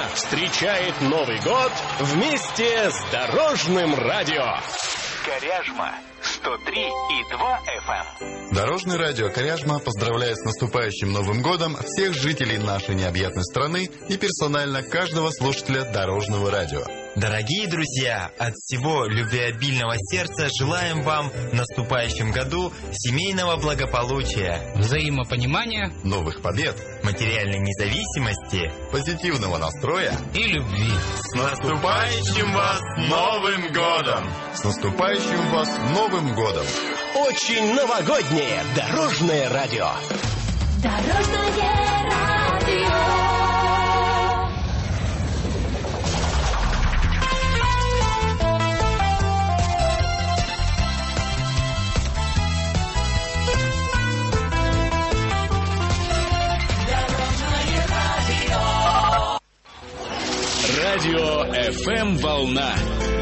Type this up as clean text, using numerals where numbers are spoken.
встречает Новый год вместе с Дорожным радио. Коряжма 103,2 FM. Дорожное радио Коряжма поздравляет с наступающим Новым годом всех жителей нашей необъятной страны и персонально каждого слушателя Дорожного радио. Дорогие друзья, от всего любвеобильного сердца желаем вам в наступающем году семейного благополучия, взаимопонимания, новых побед, материальной независимости, позитивного настроя и любви. С наступающим вас Новым годом! С наступающим вас Новым годом! Очень новогоднее Дорожное радио. Дорожное радио. Радио FM «Волна».